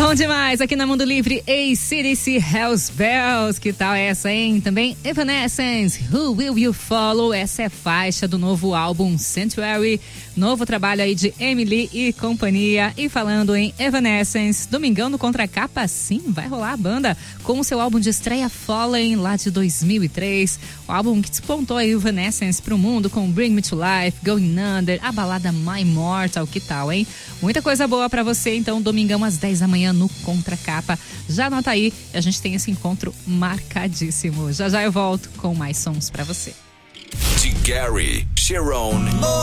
Bom demais, aqui na Mundo Livre, AC/DC Hells Bells, que tal essa, hein? Também Evanescence, Who Will You Follow? Essa é faixa do novo álbum Sanctuary, novo trabalho aí de Emily e companhia. E falando em Evanescence, domingão no Contracapa, sim, vai rolar a banda com o seu álbum de estreia Fallen, lá de 2003, o álbum que despontou aí o Evanescence pro mundo com Bring Me To Life, Going Under, a balada My Immortal, que tal, hein? Muita coisa boa pra você, então, domingão às 10 da manhã no Contracapa. Já anota aí, a gente tem esse encontro marcadíssimo. Já já eu volto com mais sons pra você. De Gary Sharon,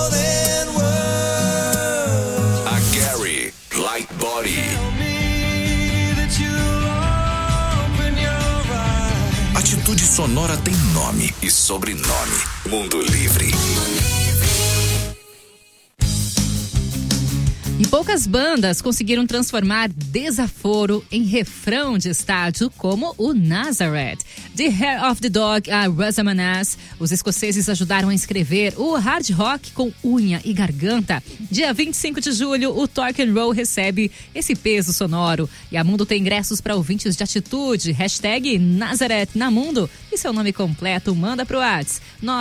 a Gary Light Body. Atitude Sonora tem nome e sobrenome. Mundo Livre. E poucas bandas conseguiram transformar desaforo em refrão de estádio, como o Nazareth. The Hair of the Dog a Razamanaz, os escoceses ajudaram a escrever o hard rock com unha e garganta. Dia 25 de julho, o Torque and Roll recebe esse peso sonoro. E a Mundo tem ingressos para ouvintes de atitude. Hashtag Nazareth na Mundo. E seu nome completo, manda pro WhatsApp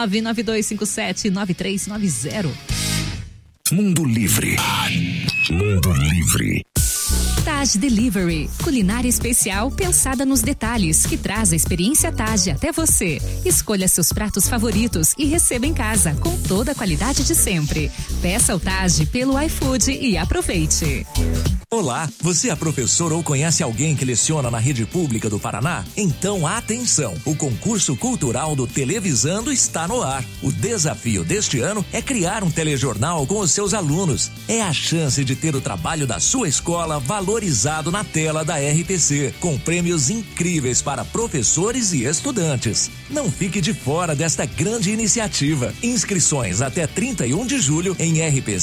992579390. Mundo Livre. Mundo Livre. Taj Delivery, culinária especial pensada nos detalhes, que traz a experiência Taj até você. Escolha seus pratos favoritos e receba em casa com toda a qualidade de sempre. Peça o Taj pelo iFood e aproveite. Olá, você é professor ou conhece alguém que leciona na rede pública do Paraná? Então atenção, o concurso cultural do Televisando está no ar. O desafio deste ano é criar um telejornal com os seus alunos. É a chance de ter o trabalho da sua escola valorizado na tela da RPC, com prêmios incríveis para professores e estudantes. Não fique de fora desta grande iniciativa. Inscrições até 31 de julho em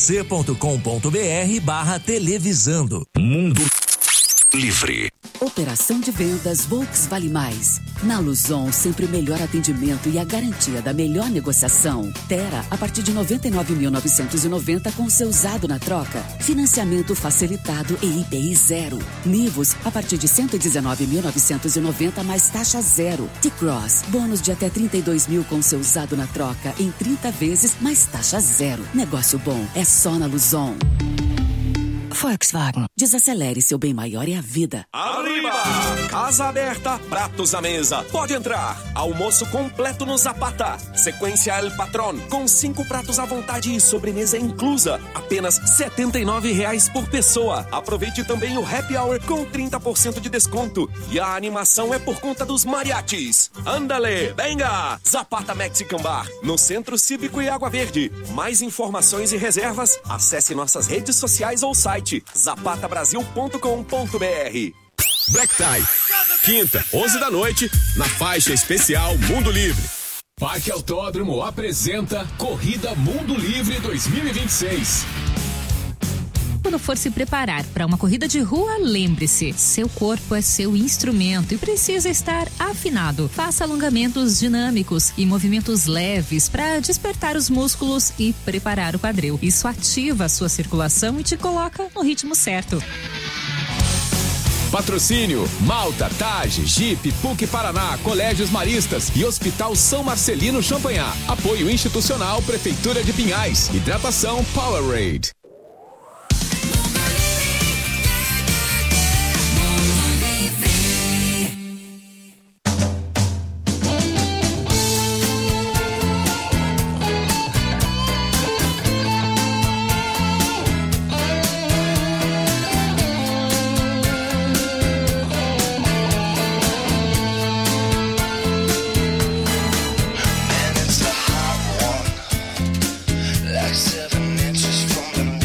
rpc.com.br/televisando. Mundo Livre. Operação de vendas Volks Vale Mais. Na Luzon, sempre o melhor atendimento e a garantia da melhor negociação. Terra, a partir de 99.990 com seu usado na troca. Financiamento facilitado e IPI zero. Nivus, a partir de 119.990 mais taxa zero. T-Cross, bônus de até 32 mil com seu usado na troca em 30 vezes mais taxa zero. Negócio bom é só na Luzon. Volkswagen. Desacelere, seu bem maior é a vida. Arriba! Casa aberta, pratos à mesa. Pode entrar. Almoço completo no Zapata. Sequência El Patron, com 5 pratos à vontade e sobremesa inclusa. Apenas R$ 79 por pessoa. Aproveite também o Happy Hour com 30% de desconto. E a animação é por conta dos mariachis. Andale, venga! Zapata Mexican Bar, no Centro Cívico e Água Verde. Mais informações e reservas, acesse nossas redes sociais ou site zapatabrasil.com.br. Black Tie, quinta, 11 da noite, na faixa especial Mundo Livre. Parque Autódromo apresenta Corrida Mundo Livre 2026. Quando for se preparar para uma corrida de rua, lembre-se, seu corpo é seu instrumento e precisa estar afinado. Faça alongamentos dinâmicos e movimentos leves para despertar os músculos e preparar o quadril. Isso ativa a sua circulação e te coloca no ritmo certo. Patrocínio: Malta, Taj, Jeep, PUC Paraná, Colégios Maristas e Hospital São Marcelino Champagnat. Apoio institucional Prefeitura de Pinhais. Hidratação Powerade. Like 7 inches from the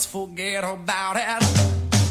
let's forget about it.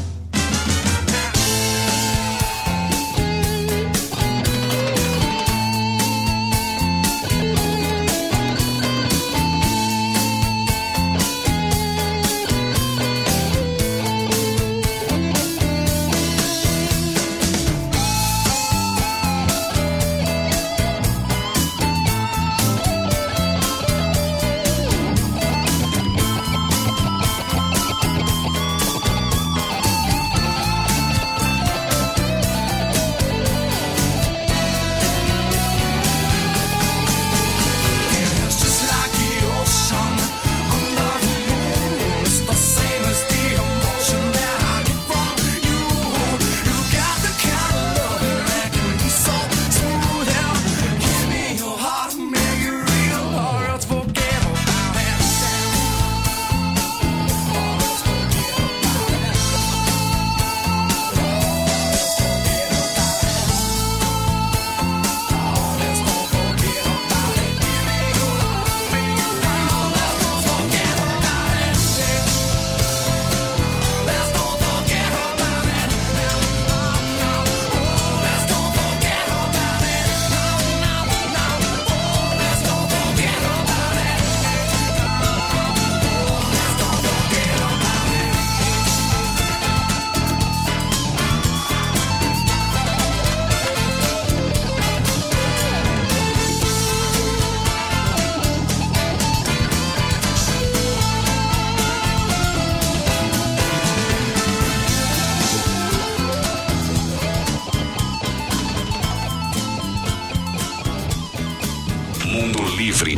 Livre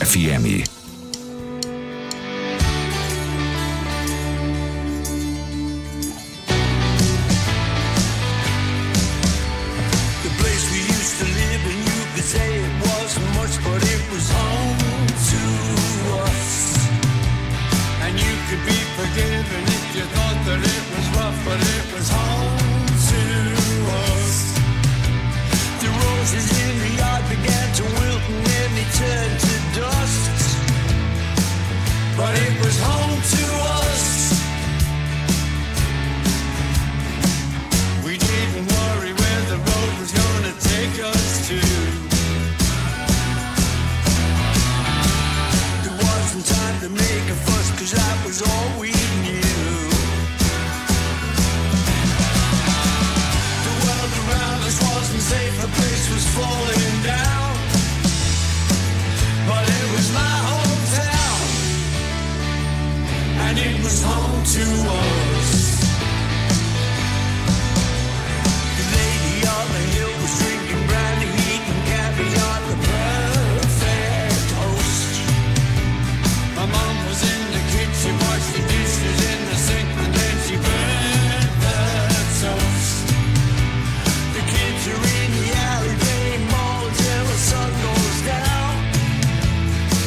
FM.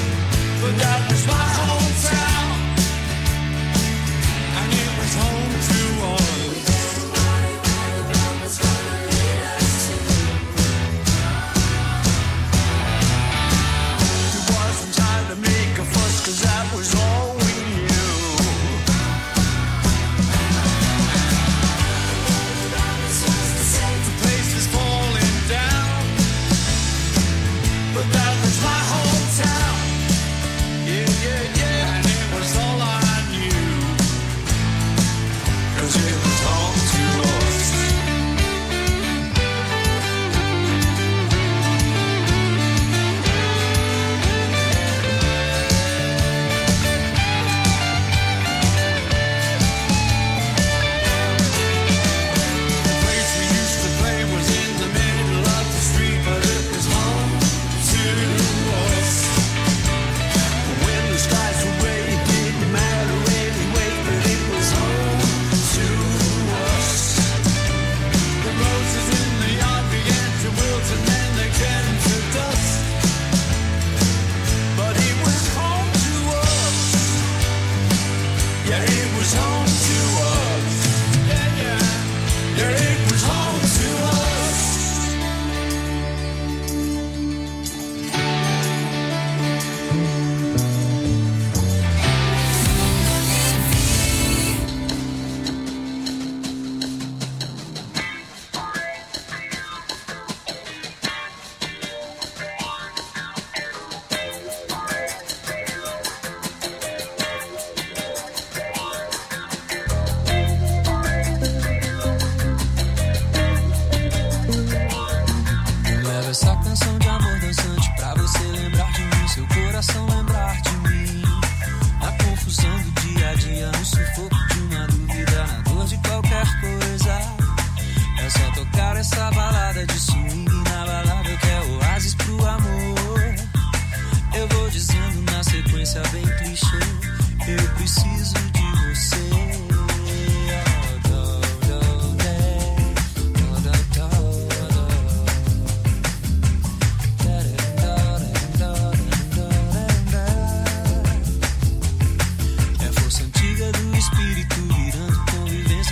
That was my hometown, and it was home.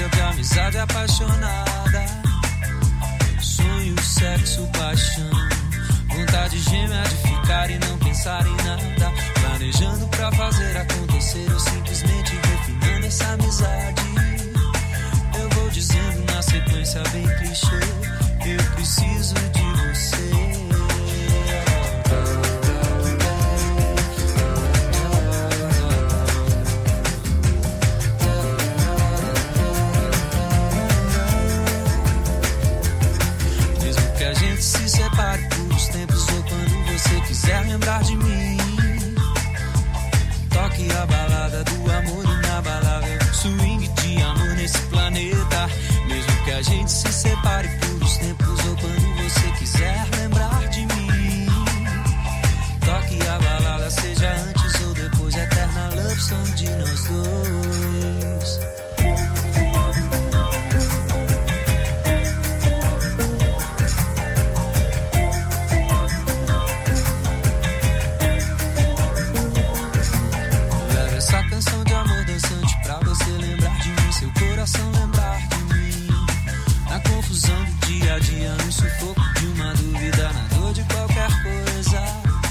nível de amizade apaixonada. Sonho, sexo, paixão, vontade gêmea de ficar e não pensar em nada. Planejando pra fazer acontecer ou simplesmente refinando essa amizade. Eu vou dizendo na sequência bem clichê: eu preciso de você. Mesmo que a gente se separe por uns tempos ou quando você quiser lembrar de mim, toque a balada do amor inabalável, swing de amor nesse planeta. Mesmo que a gente se separe por uns tempos ou quando você quiser lembrar de mim, toque a balada, seja antes ou depois, eterna love song de nós dois. Leva essa canção de amor dançante pra você lembrar de mim, seu coração lembrar de mim. Na confusão do dia a dia, no sufoco de uma dúvida, na dor de qualquer coisa.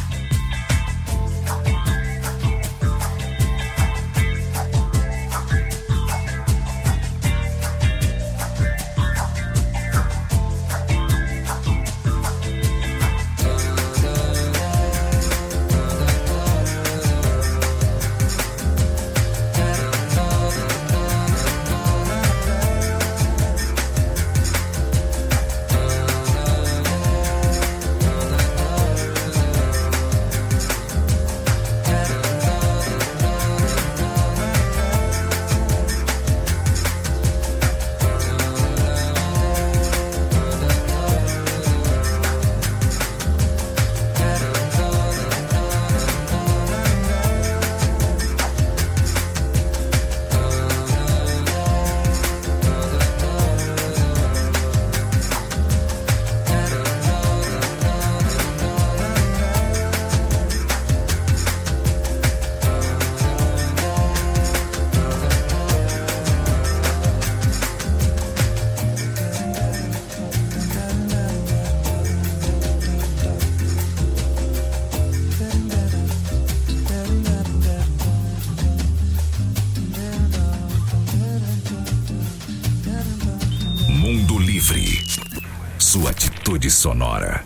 Mundo Livre. Sua atitude sonora.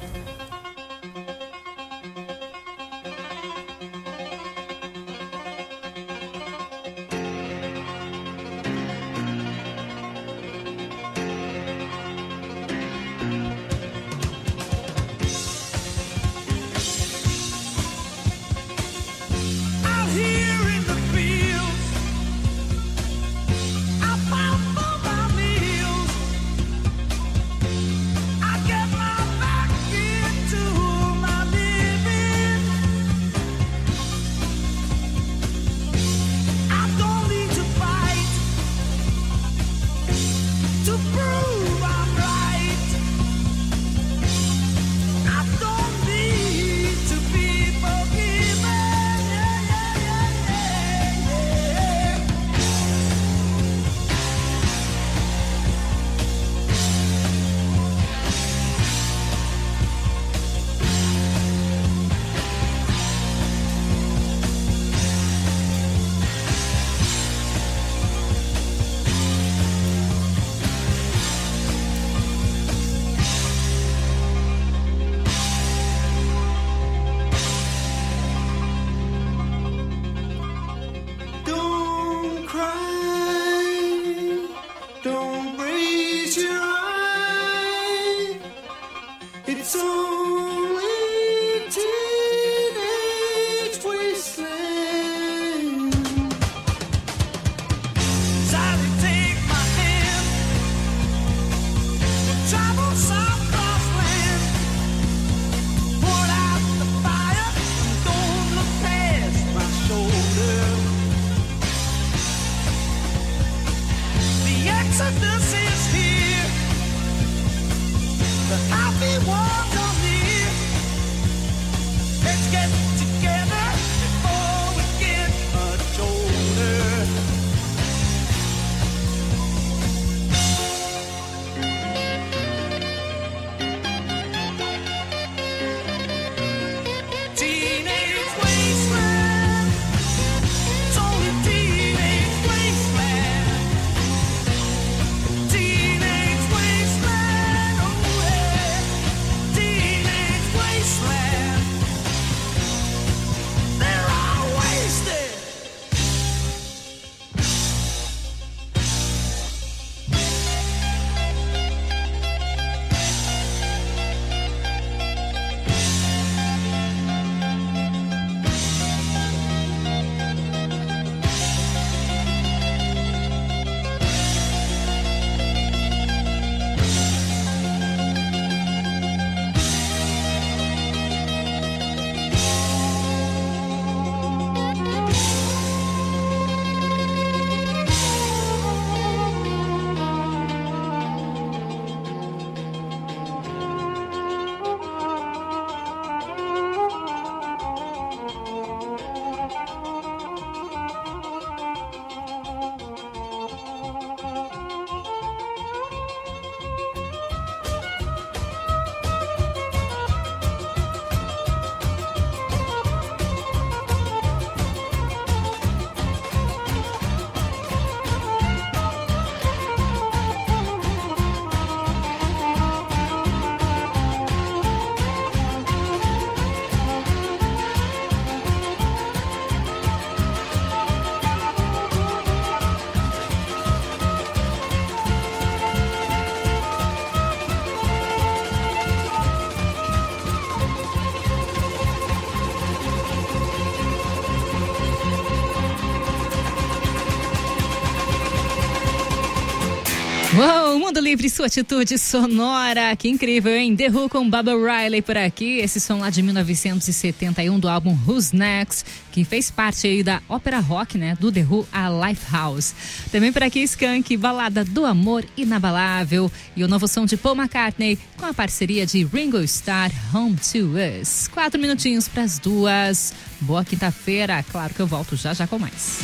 Uou, Mundo Livre, sua atitude sonora, que incrível, hein? The Who com Baba Riley por aqui, esse som lá de 1971 do álbum Who's Next, que fez parte aí da ópera rock, né, do The Who, a Lifehouse. Também por aqui Skank, Balada do Amor Inabalável, e o novo som de Paul McCartney com a parceria de Ringo Starr, Home to Us. 4 minutinhos para as 2. Boa quinta-feira, claro que eu volto já com mais.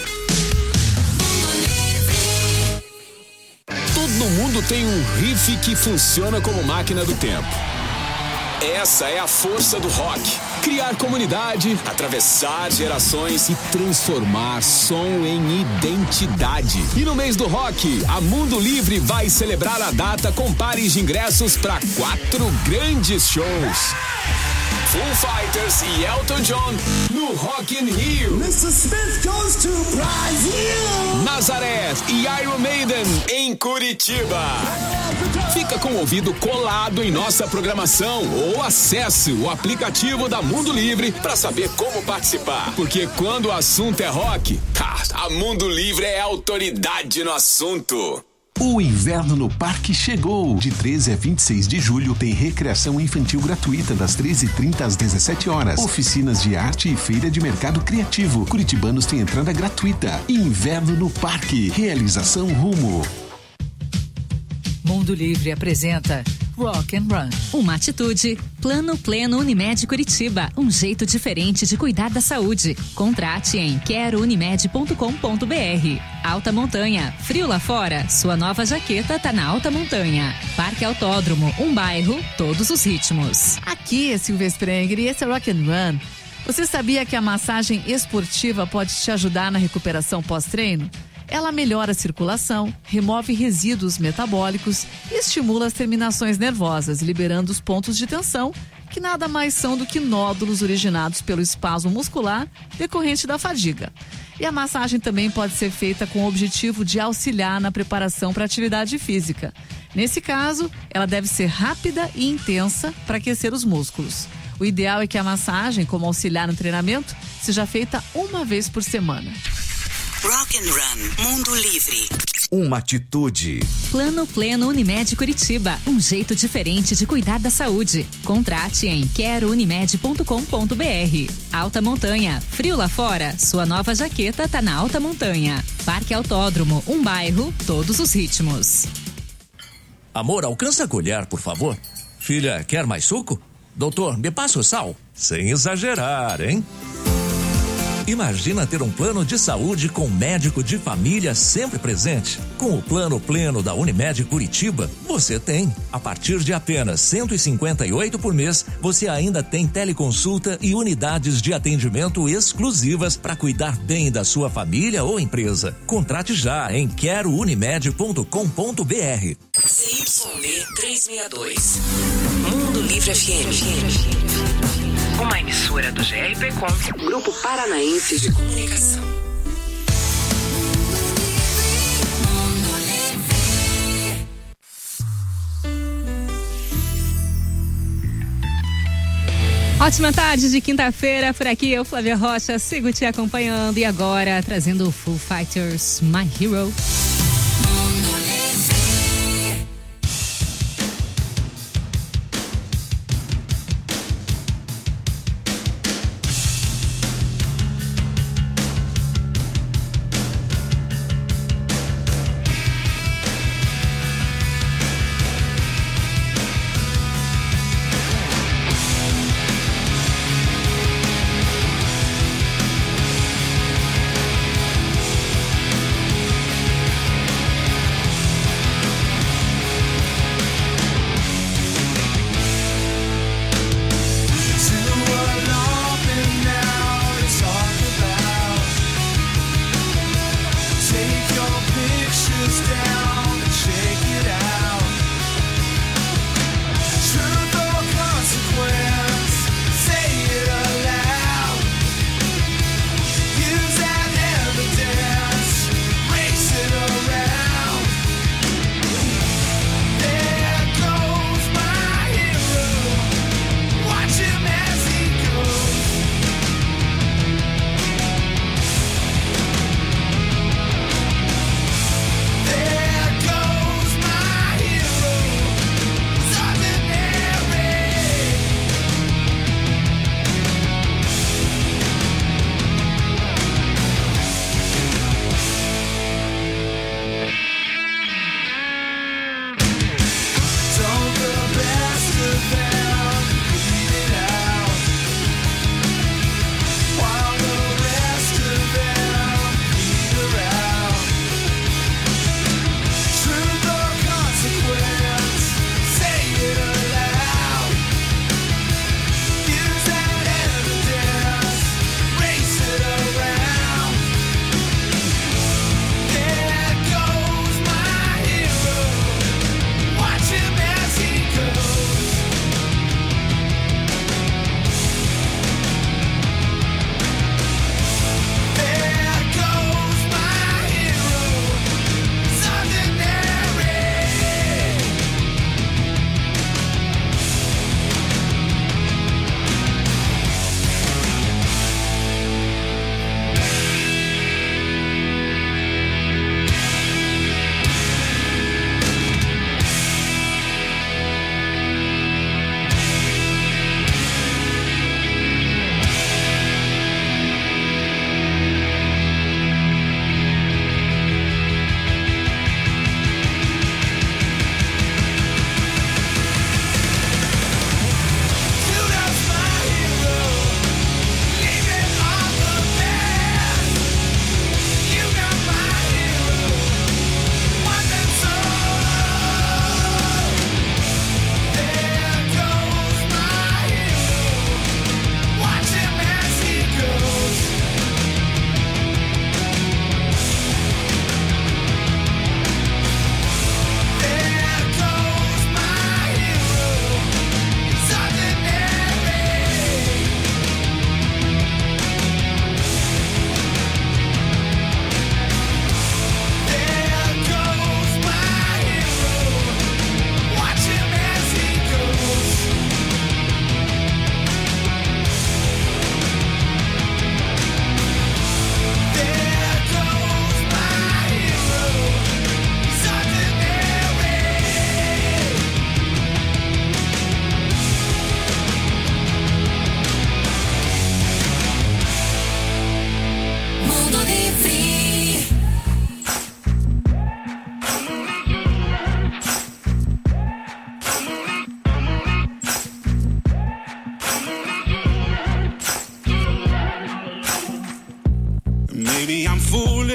Todo mundo tem um riff que funciona como máquina do tempo. Essa é a força do rock. Criar comunidade, atravessar gerações e transformar som em identidade. E no mês do rock, a Mundo Livre vai celebrar a data com pares de ingressos para 4 grandes shows. Foo Fighters e Elton John no Rock in Rio. Nazaré e Iron Maiden em Curitiba. Fica com o ouvido colado em nossa programação ou acesse o aplicativo da Mundo Livre para saber como participar. Porque quando o assunto é rock, a Mundo Livre é autoridade no assunto. O inverno no parque chegou. De 13 a 26 de julho tem recreação infantil gratuita das 13h30 às 17 horas. Oficinas de arte e feira de mercado criativo. Curitibanos têm entrada gratuita. Inverno no parque. Realização Rumo. Mundo Livre apresenta Rock and Run. Uma atitude. Plano Pleno Unimed Curitiba. Um jeito diferente de cuidar da saúde. Contrate em querounimed.com.br. Alta Montanha. Frio lá fora? Sua nova jaqueta tá na Alta Montanha. Parque Autódromo. Um bairro, todos os ritmos. Aqui é Silvia Sprenger e esse é Rock and Run. Você sabia que a massagem esportiva pode te ajudar na recuperação pós-treino? Ela melhora a circulação, remove resíduos metabólicos e estimula as terminações nervosas, liberando os pontos de tensão, que nada mais são do que nódulos originados pelo espasmo muscular decorrente da fadiga. E a massagem também pode ser feita com o objetivo de auxiliar na preparação para a atividade física. Nesse caso, ela deve ser rápida e intensa para aquecer os músculos. O ideal é que a massagem, como auxiliar no treinamento, seja feita uma vez por semana. Rock and Run, Mundo Livre. Uma atitude. Plano Pleno Unimed Curitiba. Um jeito diferente de cuidar da saúde. Contrate em querounimed.com.br. Alta Montanha. Frio lá fora? Sua nova jaqueta tá na Alta Montanha. Parque Autódromo. Um bairro, todos os ritmos. Amor, alcança a colher, por favor. Filha, quer mais suco? Doutor, me passa o sal? Sem exagerar, hein? Imagina ter um plano de saúde com médico de família sempre presente. Com o Plano Pleno da Unimed Curitiba, você tem. A partir de apenas R$158 por mês, você ainda tem teleconsulta e unidades de atendimento exclusivas para cuidar bem da sua família ou empresa. Contrate já em querounimed.com.br. CYB 362. Mundo Livre FM. Uma emissora do GRPcom, Grupo Paranaense de Comunicação. Ótima tarde de quinta-feira, por aqui eu, Flávia Rocha, sigo te acompanhando e agora trazendo o Foo Fighters, My Hero.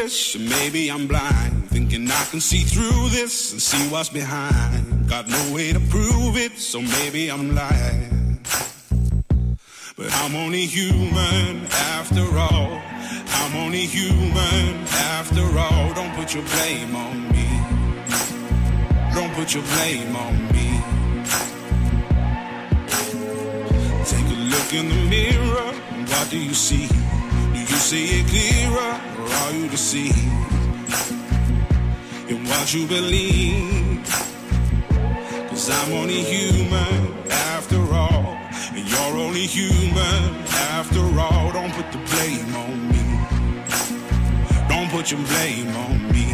foolish, maybe I'm blind, thinking I can see through this and see what's behind. Got no way to prove it, so maybe I'm lying. But I'm only human after all. I'm only human after all. Don't put your blame on me. Don't put your blame on me. Take a look in the mirror, what do you see? Do you see it clearer, or are you deceived in what you believe? 'Cause I'm only human after all, and you're only human after all. Don't put the blame on me. Don't put your blame on me.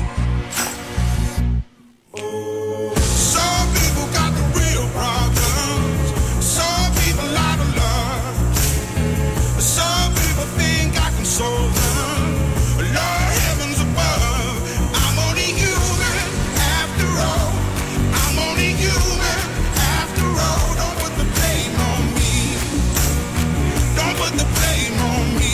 Some people got the real problems. Some people out of love. Some people think I can solve them. Lord heavens above, I'm only human after all. I'm only human after all. Don't put the blame on me. Don't put the blame on me.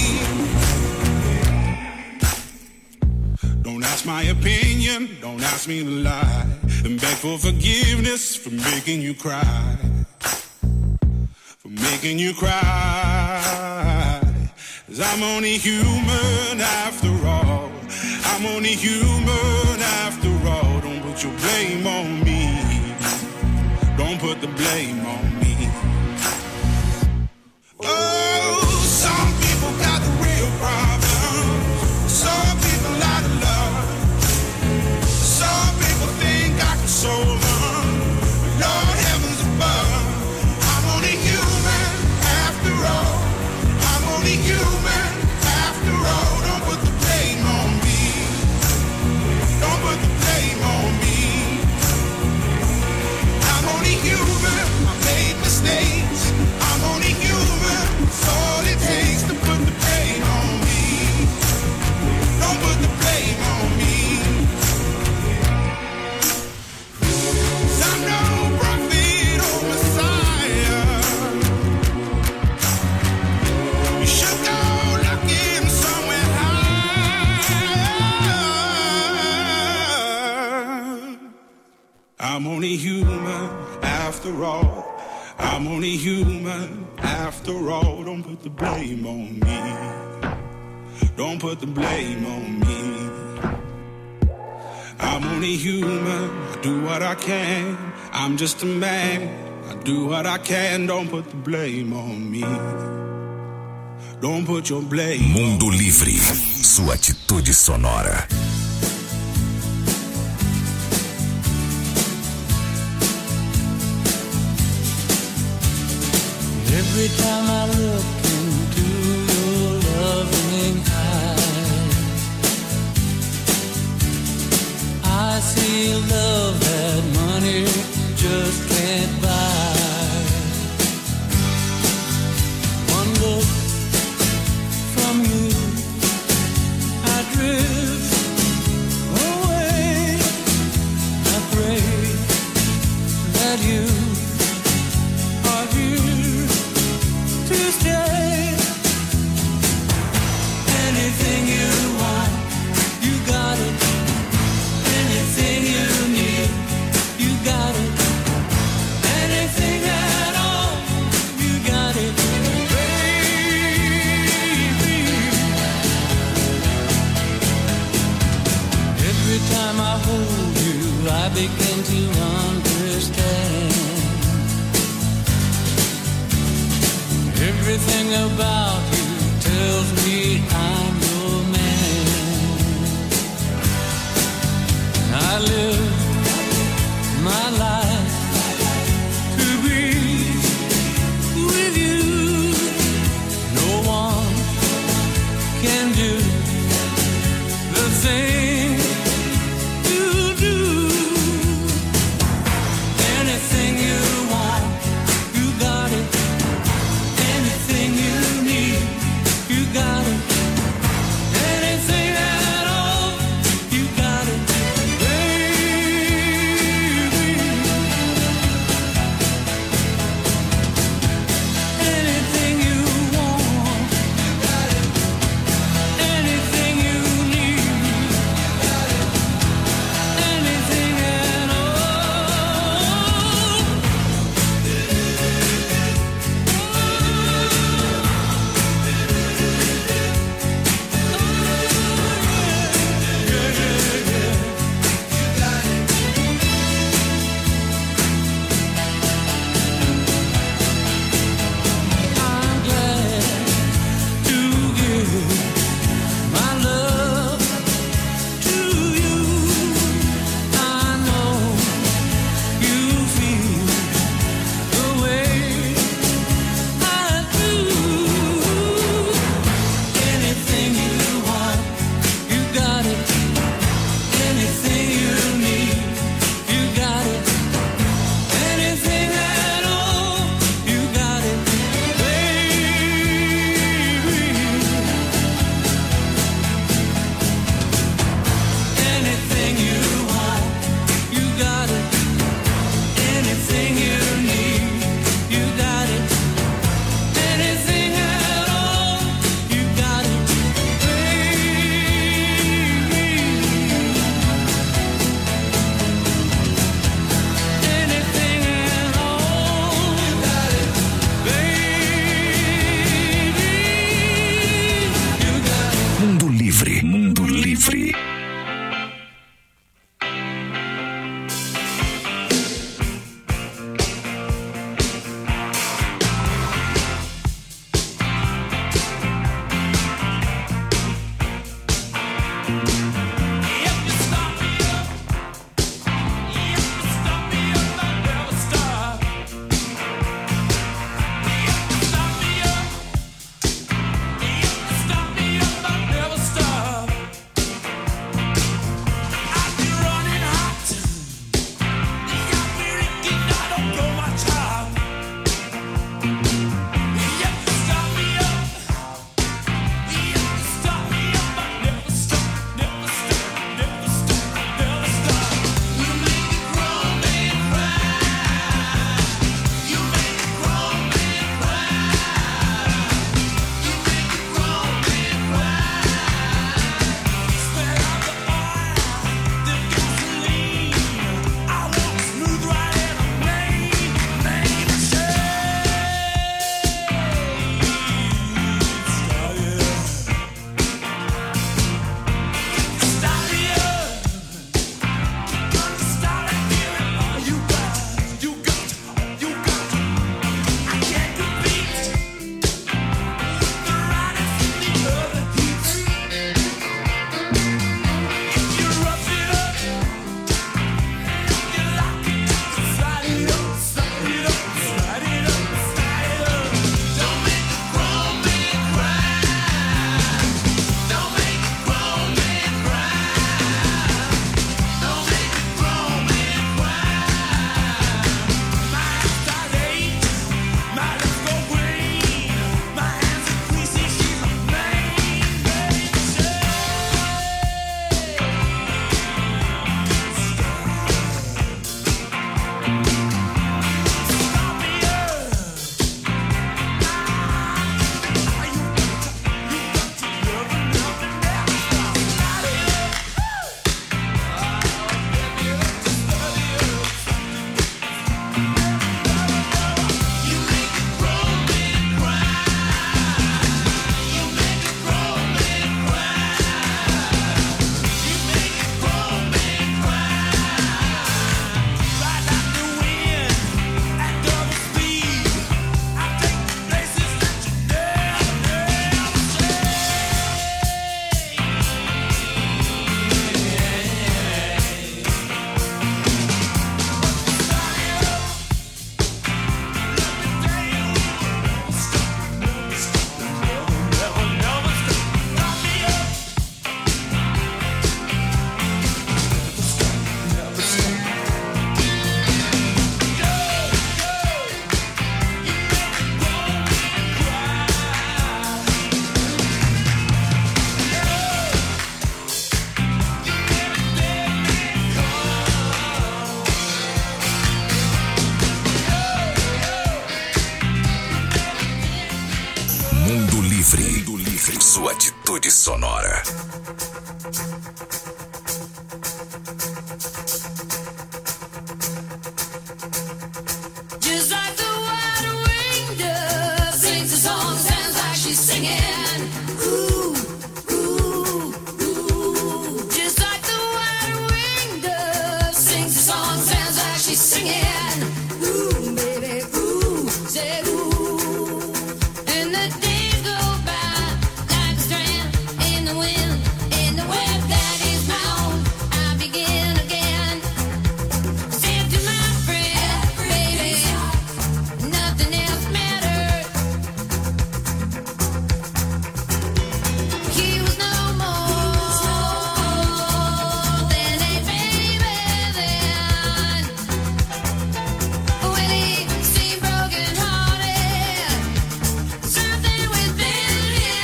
Don't ask my opinion, don't ask me to lie, and beg for forgiveness for making you cry. For making you cry. 'Cause I'm only human after all. I'm only human after all. Don't put your blame on me. Don't put the blame on me. Oh, some people got the real problems. Some people out of love. Some people think I can solve them. Lord heavens above, I'm only human after all. I'm only human after all. Don't put the blame on me. Don't put the blame on me. I'm only human. I made mistakes. I'm only human. It's all it takes to put the blame on me. Don't put the blame on me. 'Cause I'm no prophet or Messiah. You should go looking somewhere high. I'm only human after all. I'm only human after all. Don't put the blame on me. Don't put the blame on me. I'm only human. I do what I can. I'm just a man. I do what I can. Don't put the blame on me. Don't put your blame. Mundo Livre, sua atitude sonora. Every time I look into your loving eyes, I see love that money just can't buy. One look from you, I drift away. I pray that you are here to stay. Anything you want, you got it. Anything you need, you got it. Anything at all, you got it, baby. Every time I hold you, I begin to understand. Everything about you tells me I'm your man. I live my life to be with you. No one can do the thing you do. Anything you want, you got it. Anything you need, you got it. Anything at all, you got it, baby. Atitude Sonora. Just like the white-winged dove sings a song, sounds like she's singing. Ooh, ooh, ooh. Just like the white-winged dove sings a song, sounds like she's singing. Ooh, baby, ooh, say ooh. And the days go by like a strand in the wind, in the web that is my own. I begin again. Said to my friend, baby, nothing else matters. He was no more than a baby then. When he seemed broken hearted, something within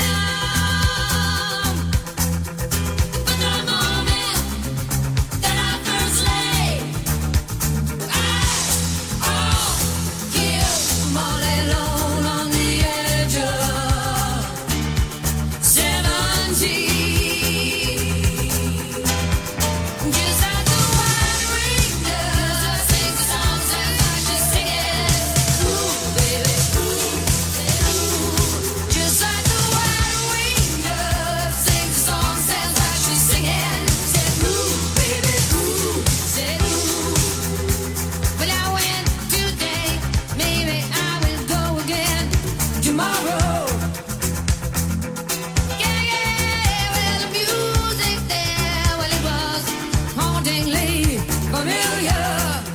him. But the moment that I first laid eyes on him, all alone on the edge of 17. Just like the white-winged dove sings a song, sounds like she's singing. Ooh, baby, ooh, ooh. Just like the white-winged dove sings a song, sounds like she's singing. Said ooh, baby, ooh, said ooh. But I went today, maybe I will go again tomorrow. Yeah, yeah, well, the music there, well, it was hauntingly familiar.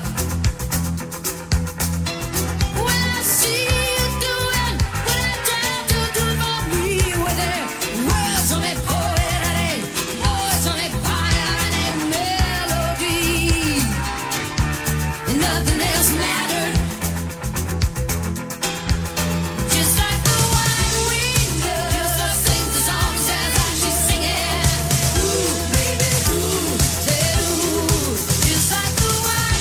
When I see you doing what I tried to do for me, with a words on it, poet, and a voice on it, fire, and a melody, and nothing else mattered. Just like the white-winged dove sings the song, sounds like she's singing. Ooh, baby, ooh, say ooh. Just like the white-winged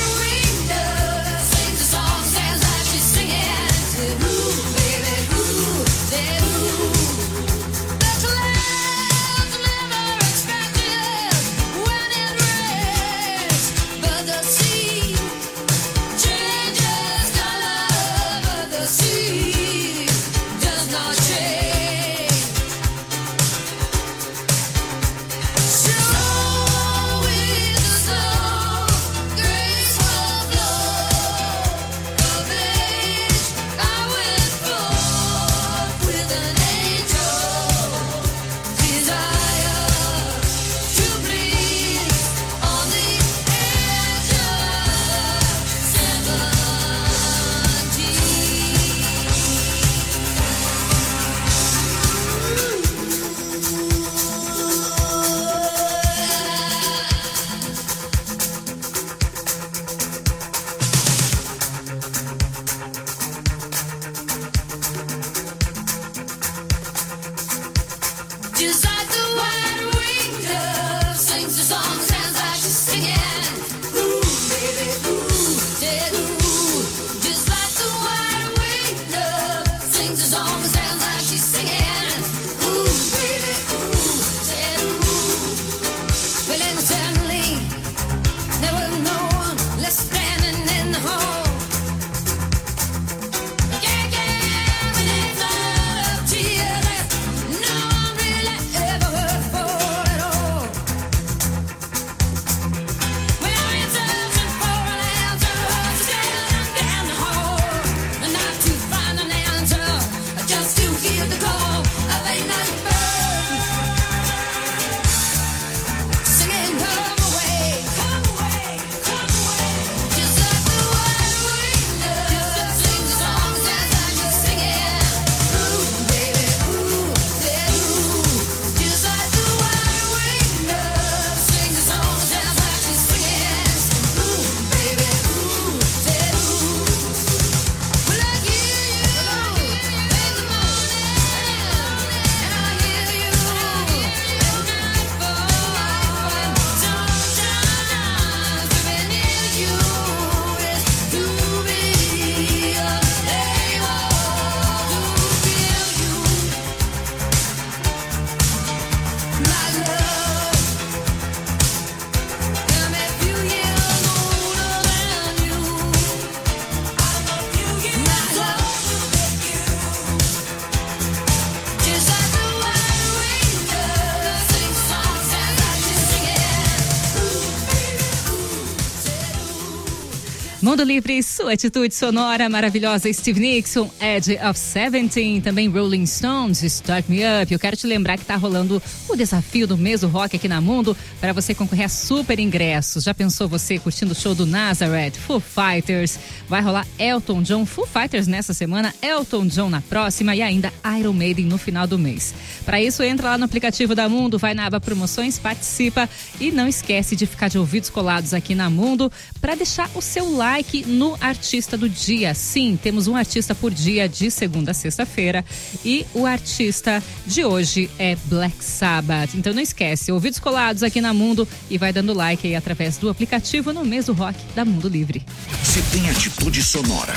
Mundo Livre, sua atitude sonora maravilhosa. Steve Nicks, Edge of 17, também Rolling Stones, Start Me Up. Eu quero te lembrar que tá rolando o desafio do mês do rock aqui na Mundo para você concorrer a super ingressos. Já pensou você curtindo o show do Nazareth, Foo Fighters? Vai rolar Elton John, Foo Fighters nessa semana, Elton John na próxima e ainda Iron Maiden no final do mês. Para isso, entra lá no aplicativo da Mundo, vai na aba Promoções, participa e não esquece de ficar de ouvidos colados aqui na Mundo para deixar o seu like no artista do dia. Sim, temos um artista por dia de segunda a sexta-feira e o artista de hoje é Black Sabbath. Então não esquece, ouvidos colados aqui na Mundo e vai dando like aí através do aplicativo no mês do rock da Mundo Livre. Se tem atitude sonora.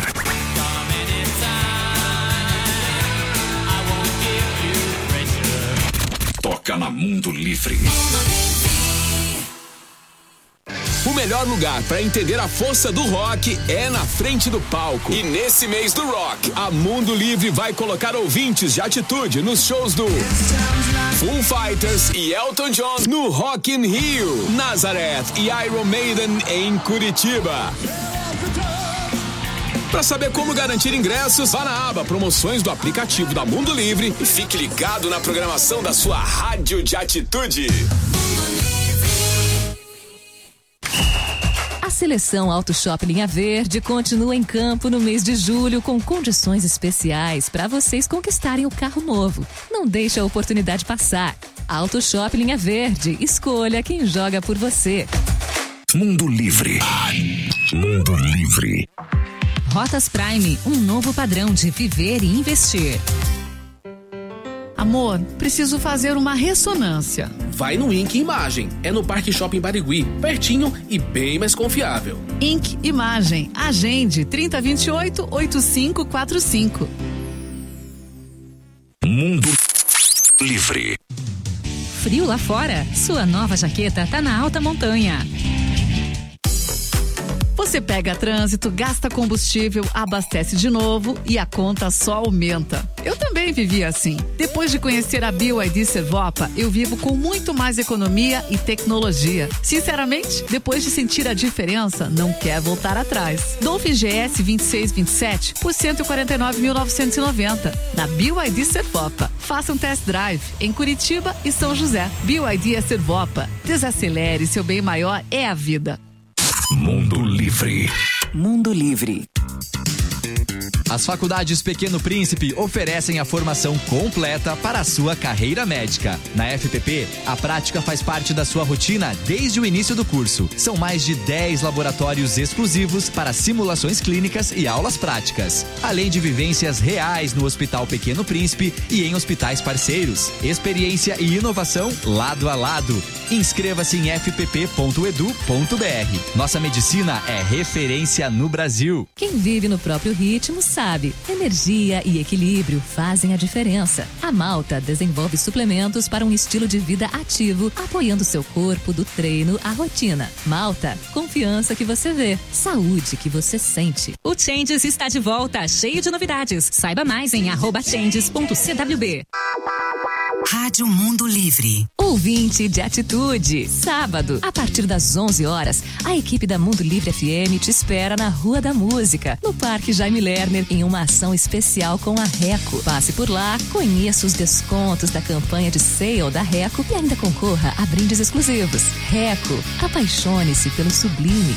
Toca na Mundo Livre. O melhor lugar para entender a força do rock é na frente do palco. E nesse mês do rock, a Mundo Livre vai colocar ouvintes de atitude nos shows do Foo Fighters e Elton John no Rock in Rio, Nazareth e Iron Maiden em Curitiba. Para saber como garantir ingressos, vá na aba Promoções do aplicativo da Mundo Livre e fique ligado na programação da sua rádio de atitude. A seleção Auto Shop Linha Verde continua em campo no mês de julho com condições especiais para vocês conquistarem o carro novo. Não deixe a oportunidade passar. Auto Shop Linha Verde, escolha quem joga por você. Mundo Livre. Mundo Livre. Rotas Prime, um novo padrão de viver e investir. Amor, preciso fazer uma ressonância. Vai no Inc Imagem. É no Parque Shopping Barigui, pertinho e bem mais confiável. Inc Imagem. Agende 3028-8545. Mundo Livre. Frio lá fora? Sua nova jaqueta tá na alta montanha. Você pega trânsito, gasta combustível, abastece de novo e a conta só aumenta. Eu também vivi assim. Depois de conhecer a BYD Servopa, eu vivo com muito mais economia e tecnologia. Sinceramente, depois de sentir a diferença, não quer voltar atrás. Dolphin GS 2627 por 149.990 na BYD Servopa. Faça um test drive em Curitiba e São José. BYD é Servopa. Desacelere, seu bem maior é a vida. Mundo Livre. Mundo Livre. As faculdades Pequeno Príncipe oferecem a formação completa para a sua carreira médica. Na FPP, a prática faz parte da sua rotina desde o início do curso. São mais de 10 laboratórios exclusivos para simulações clínicas e aulas práticas, além de vivências reais no Hospital Pequeno Príncipe e em hospitais parceiros. Experiência e inovação lado a lado. Inscreva-se em fpp.edu.br. Nossa medicina é referência no Brasil. Quem vive no próprio ritmo sabe, energia e equilíbrio fazem a diferença. A Malta desenvolve suplementos para um estilo de vida ativo, apoiando seu corpo do treino à rotina. Malta, confiança que você vê, saúde que você sente. O Changes está de volta, cheio de novidades. Saiba mais em @changes.cwb. Rádio Mundo Livre. Ouvinte de atitude. Sábado, a partir das 11 horas, a equipe da Mundo Livre FM te espera na Rua da Música, no Parque Jaime Lerner, em uma ação especial com a Reco. Passe por lá, conheça os descontos da campanha de sale da Reco e ainda concorra a brindes exclusivos. Reco, apaixone-se pelo sublime.